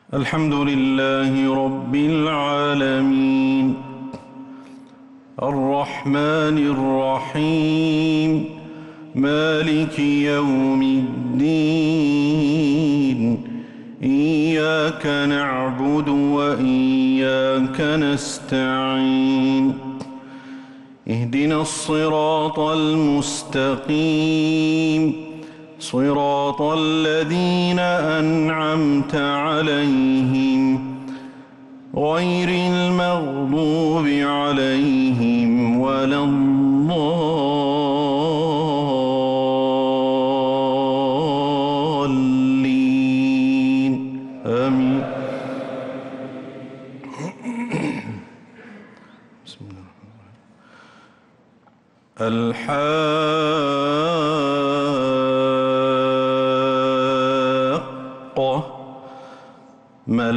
الحمد لله رب العالمين الرحمن الرحيم مالك يوم الدين إياك نعبد وإياك نستعين اهدنا الصراط المستقيم صراط الذين أنعمت عليهم غير المغضوب عليهم ولا الضالين آمين. بسم الله ما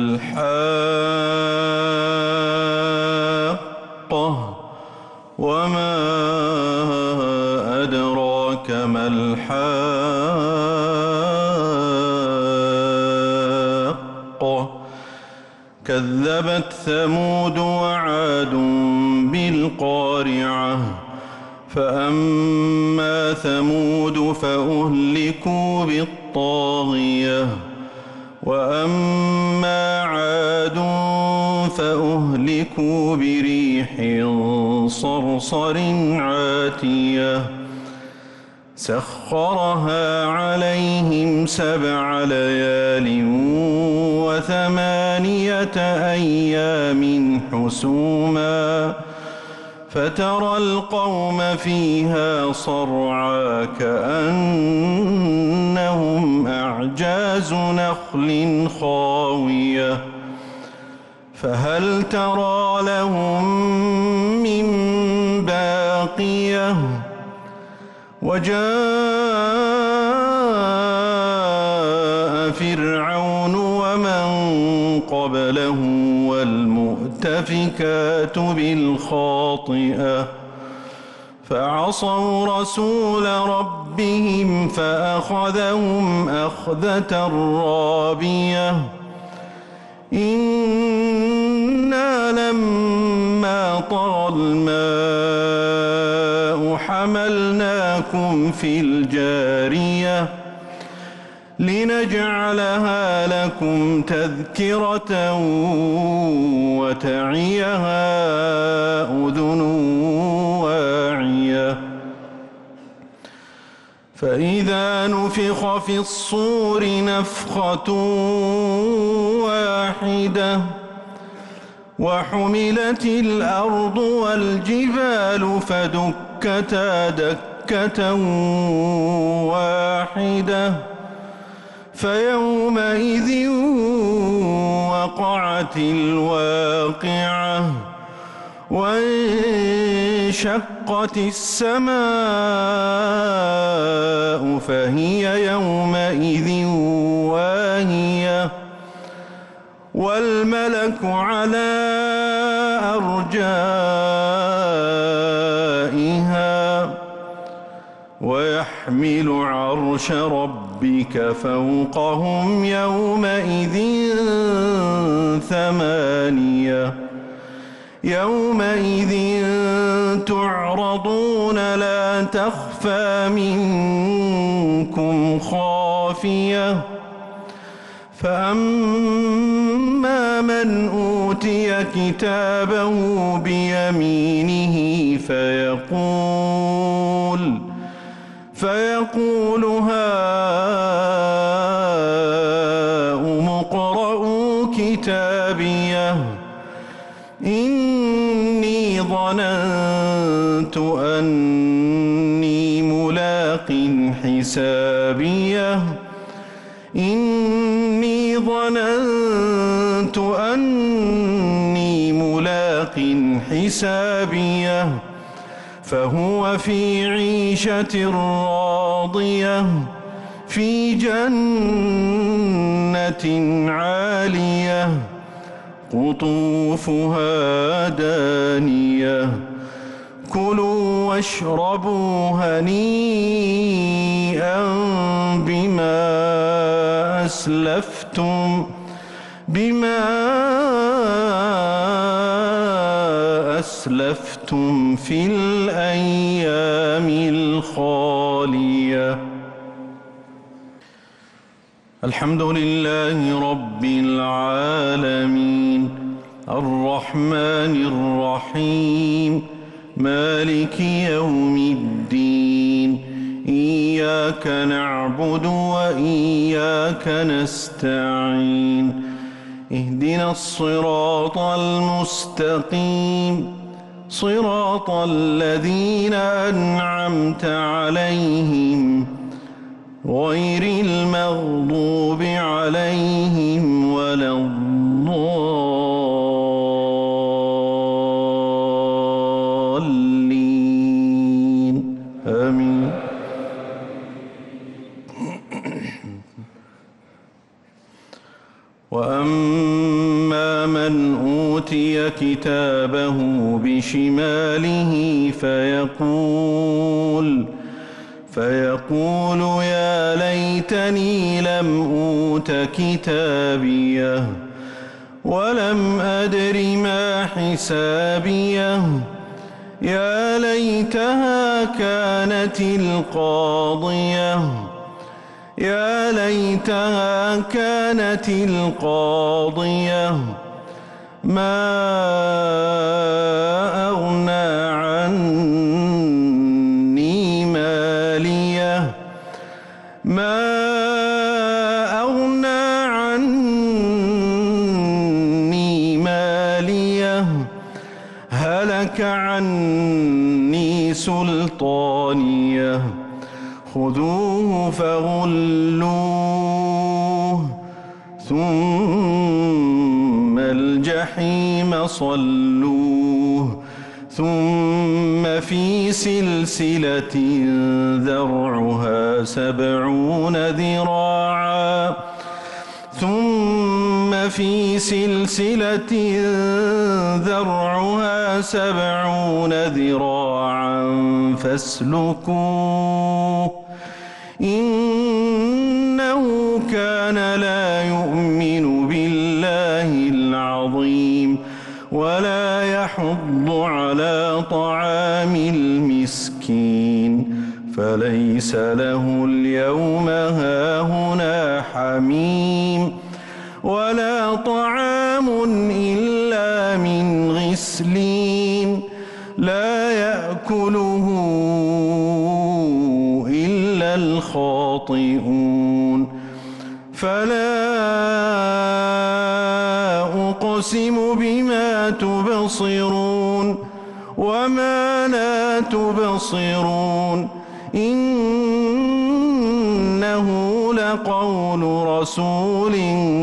الحاقة وما أدراك ما الحاقة كذبت ثمود وعاد بالقارعة فأما ثمود فأهلكوا بالطاغية وأما عاد فأهلكوا بريح صرصر عاتية سخرها عليهم 7 ليال و8 أيام حسوما فترى القوم فيها صرعى كأنهم أعجاز نخل خاوية فهل ترى لهم من باقية وجاء فرعون ومن قبله والمؤتفكات بالخاطئة فعصوا رسول ربهم فأخذهم أخذة رابية إنا لما طغى الماء حملناكم في الجارية لنجعلها لكم تذكرة وتعيها أذن واعية فإذا نفخ في الصور نفخة واحدة وحملت الأرض والجبال فدكتا دكة واحدة فيومئذ وقعت الواقعة وانشقت السماء فهي يومئذ واهية والملك على أرجائها ويحمل عرش ربك فوقهم يومئذ 8 يومئذ تعرضون لا تخفى منكم خافية فأما من أوتي كتابه بيمينه فيقول هاؤم اقرءوا كتابيه إني ظننت أني ملاق حسابيه إني ظننت أني ملاق حسابيه فهو في عيشة راضية في جنة عالية قطوفها دانية كلوا واشربوا هنيئا بما أسلفتم بما أسلفتم في الأيام الخالية. الحمد لله رب العالمين الرحمن الرحيم مالك يوم الدين إياك نعبد وإياك نستعين اهدنا الصراط المستقيم صراط الذين أنعمت عليهم غير المغضوب عليهم ولا الضالين آمين. وأما من أوتي كتابه بشماله فيقول يا ليتني لم أوت كتابيه ولم أدر ما حسابيه يا ليتها كانت القاضية ما أغنى عني ماليه هلك عني سلطانيه خذوه فغلوه ثم الجحيم صلوه ثم في سلسلة ذرعها 70 ذراعا فاسلكوه إنه كان لا يؤمن بالله العظيم ولا يحض على طعام المسكين فليس له اليوم هاهنا حميم ولا طعام إلا من غسلين لا يأكله إلا الخاطئون فلا أقسم بما تبصرون وما لا تبصرون إنه لقول رسول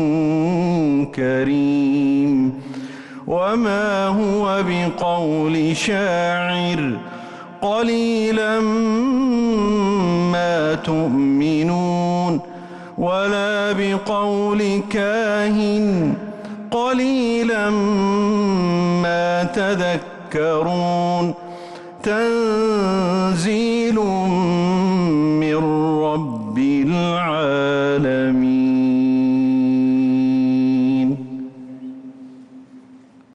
كريم وما هو بقول شاعر قليلا ما تؤمنون ولا بقول كاهن قليلا ما تذكرون تنزيل